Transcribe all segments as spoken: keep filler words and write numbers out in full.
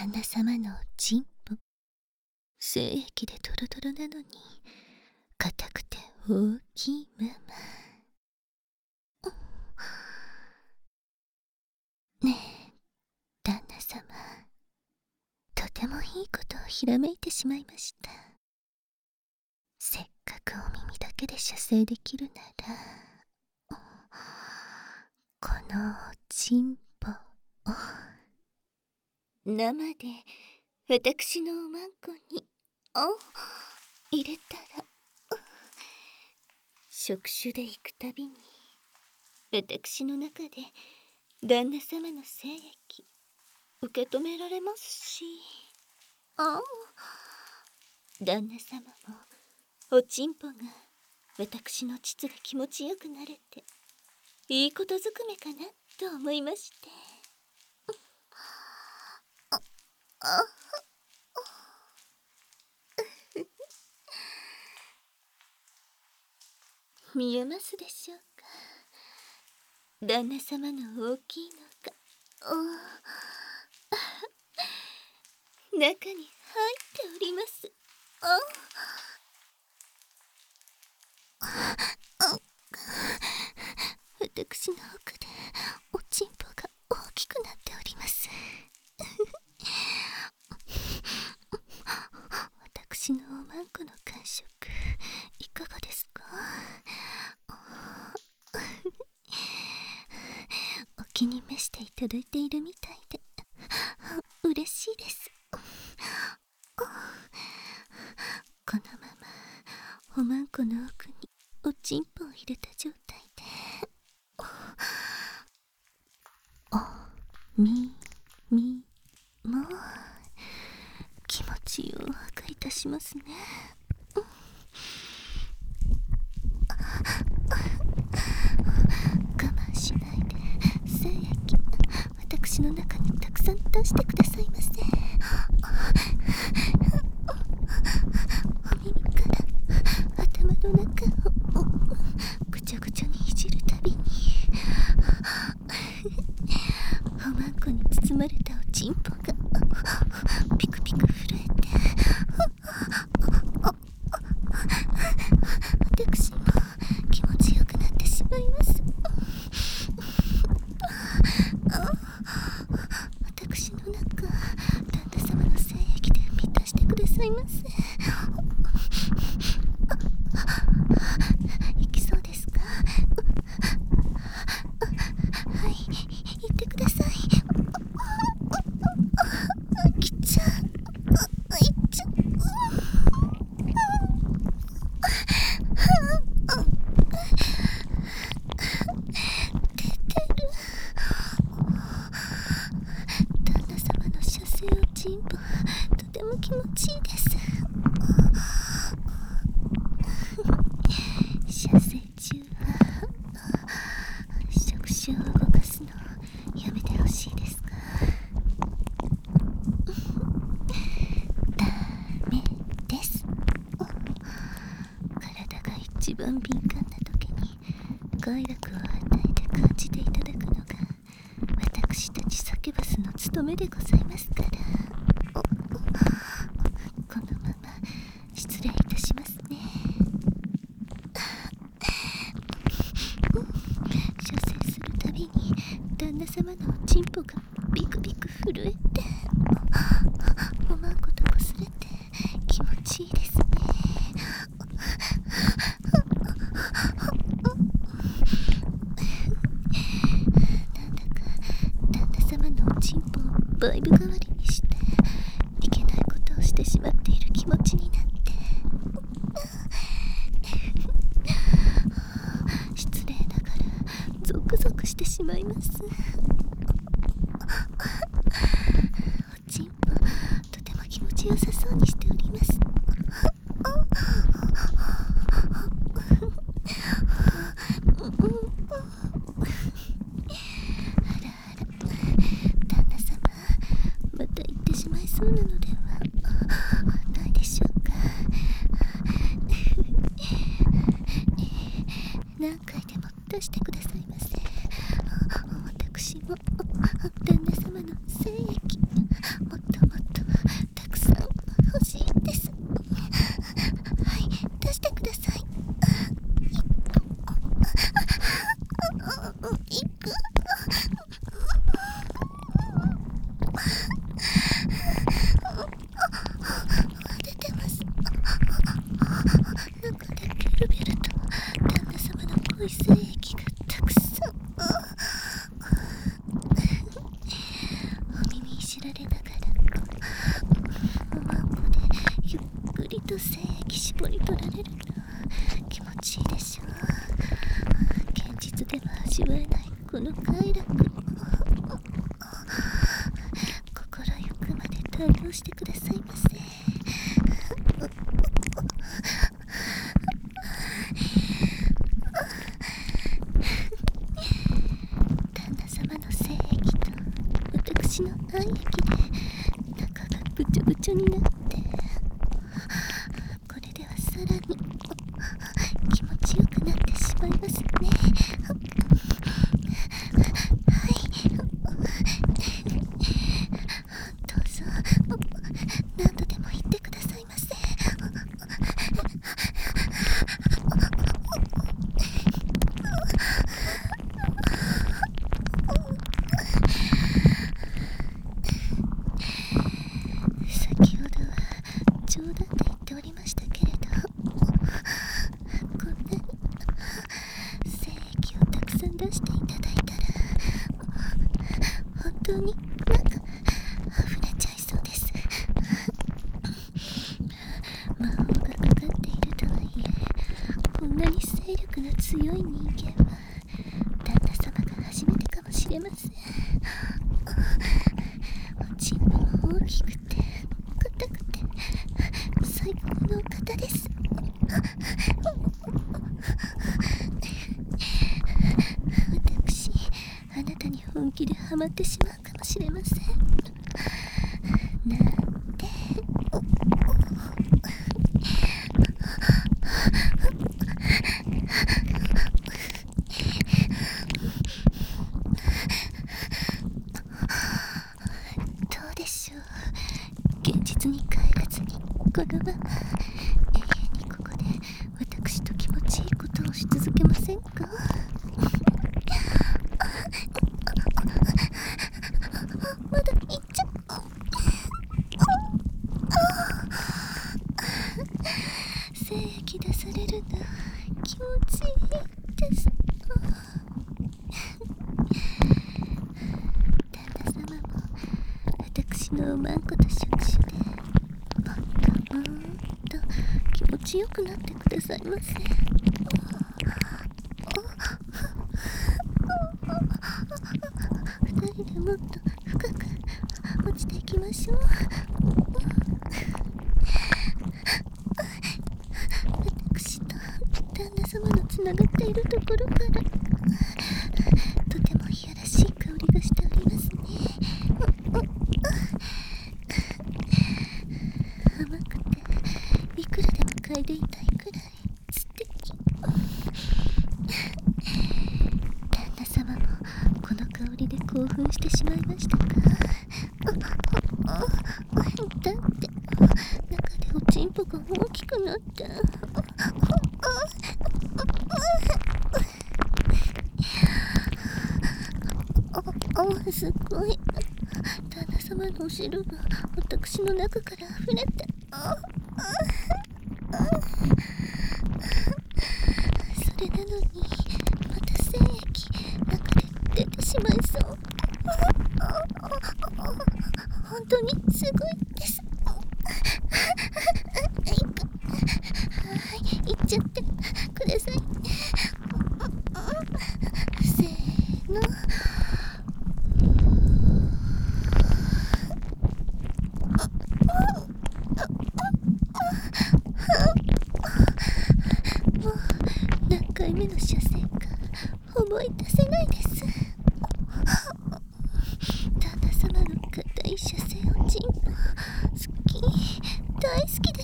旦那様のチンポ、精液でトロトロなのに硬くて大きいまま。ねえ旦那様、とてもいいことをひらめいてしまいました。せっかくお耳だけで射精できるなら、このチンポを生で私のおまんこに入れたら、触手で行くたびに私の中で旦那様の精液受け止められますし、あ旦那様もおちんぽが私の膣が気持ちよくなれていいことずくめかなと思いまして。見えますでしょうか、旦那様の大きいのが中に入っております。私の奥でおちんぽが大きくなっております。私のおまんこの感触いかがですか？お気に召していただいているみたいで嬉しいです。このままおまんこの奥におちんぽを入れた状態でおみみも気持ちよくいたしますね。我慢しないで精液私の中にたくさん出してくださいませ。お耳から頭の中をぐちょぐちょにいじるたびにおまんこに包まれたおちんぽがピクピク震えて私も気持ちよくなってしまいます。私の中旦那様の精液で満たしてくださいませ。いきそうですか？はい、言ってください。きちゃう、いっちゃう。出てる。旦那様の射精おちんぽとても気持ちいいです。射精中は触手を動かすのやめてほしいですか？ダメです。体が一番敏感な時に快楽を与えて感じていただくのが私たちサキュバスの務めでございますから。このまま失礼いたしますね。射精するたびに旦那様のおちんぽがビクビク震えておまんことこすれて気持ちいいですね。なんだか旦那様のおちんぽをバイブ代わりにしていけないことをしてしまっている気持ちになって失礼ながらゾクゾクしてしまいます。おちんぽとても気持ちよさそうにしております。あらあら旦那様、また行ってしまいそうなのでは。 対応してくださいませ。旦那様の精液と私の愛液で中がぐちょぐちょになって、これではさらに気持ちよくなってしまいますね。はい、どうぞ何度でも言ってくださいませ。先ほどは冗談で言っておりましたけれど、こんなに精液をたくさん出していただいたら本当になんか溢れちゃいそうです。魔法がかかっているとはいえ、こんなに勢力が強い人間は旦那様が初めてかもしれません。おちんぽも大きくて硬くて最高のお方です。私、あなたに本気でハマってしまうかもしれません。なんてどうでしょう。現実に帰らずにこのまま永遠にここで私と気持ちいいことをし続けませんか？まだいっちゃう。精液出されるの気持ちいいです。旦那様も私のおまんこと触手でもっともっと気持ちよくなってくださいませ。二人でもっと深く落ちていきましょう。私と旦那様のつながっているところからとてもいやらしい香りがしておりますね。甘くていくらでも嗅いでいたいくらい素敵。旦那様もこの香りで興奮してしまいましたか？だって中でおちんぽが大きくなって、あ、すごい。旦那様のお汁が私の中から溢れて、ああそれなのにまた精液中で出てしまいそう。本当にすごいです。はい、行っちゃってください。せーの。もう何回目の射精か思い出せないです。旦那様の固い射精おちんぽ好き、大好きです。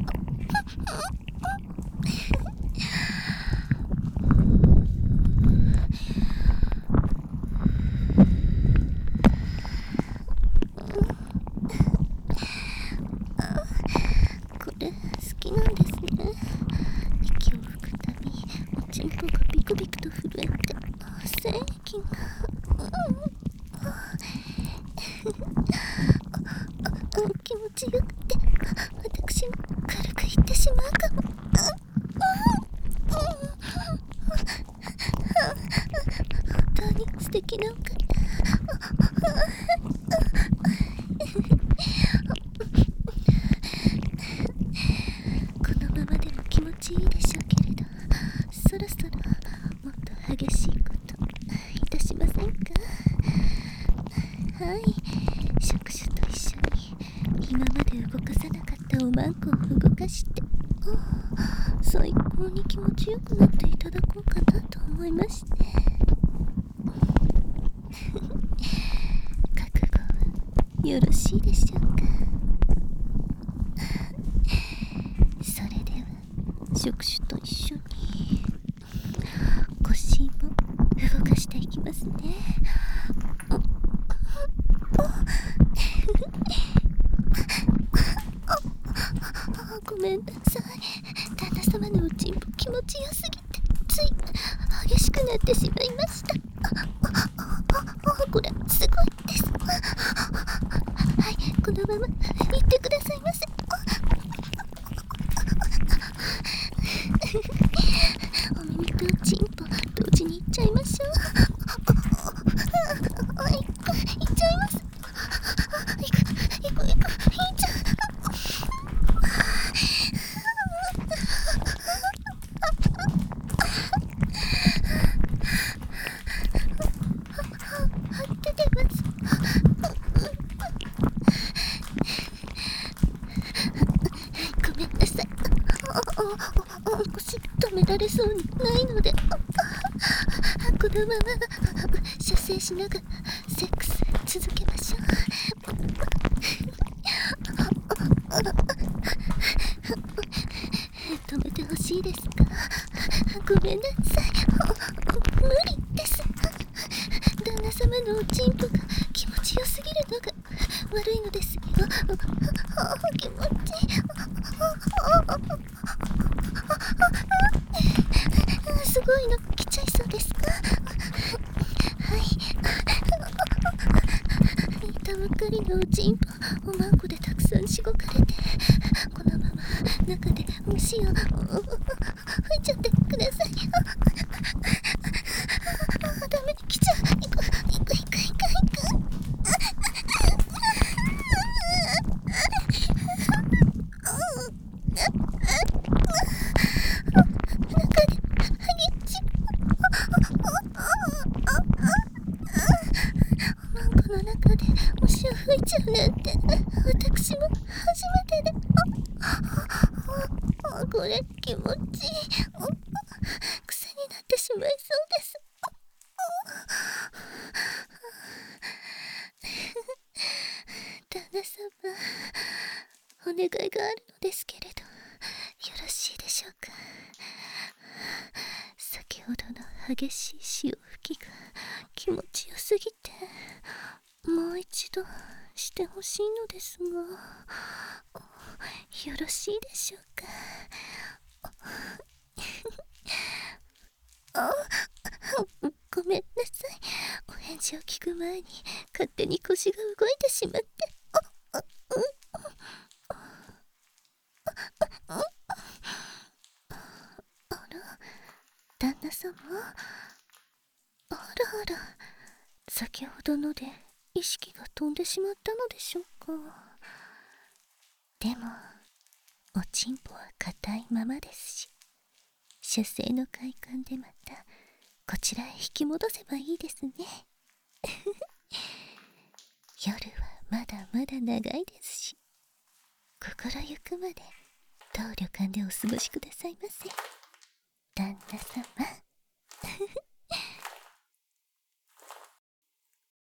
これ好きなんですね。息を吹くたびおちんぽがビクビクと震えて精液が気持ちよくて私も軽くいってしまうかも。本当に素敵なお方。このままでも気持ちいいでしょうけれど、そろそろもっと激しいこといたしませんか？はい、触手と一緒に動かさなかったおまんこを動かして、あ、最高に気持ちよくなっていただこうかなと思いまして。覚悟はよろしいでしょうか。それでは触手と一緒に腰も動かしていきますね。ごめんなさい。旦那様のおちんぽ気持ちよすぎてつい激しくなってしまいました。これすごいです。はい、このまま行ってくださいませ。お耳とおちんぽ同時に行っちゃいましょう。行っちゃいます。行く行く行く行っちゃう。出てます。ごめんなさい。腰止められそうにないので、このまま射精しながらセックス続けましょう。止めてほしいですか。ごめんなさい。無理です。旦那様のおちんぽが気持ちよすぎるのが悪いのですよ。気持ちいい。すごいの来ちゃいそうですか。はい。板ばかりのおちんぽおまんこでたくさんしごかれて、このまま中で虫を吹いちゃってください。ダメ、来ちゃう。行く行く行く行く行く。中でハゲちおまんこの中で虫を吹いちゃうなんて私も初めてで、これ気持ちいい。癖になってしまいそうです。旦那様、お願いがあるのですけれどよろしいでしょうか。先ほどの激しい潮吹きが気持ちよすぎて、もう一度してほしいのですが、よろしいでしょうか。あ、ごめんなさい。お返事を聞く前に勝手に腰が動いてしまって。あ、あら、旦那様。あらあら、先ほどので意識が飛んでしまったのでしょうか。でもおちんぽは硬いままですし、出生の快感でまたこちらへ引き戻せばいいですね。夜はまだまだ長いですし、心ゆくまで当旅館でお過ごしくださいませ。旦那様。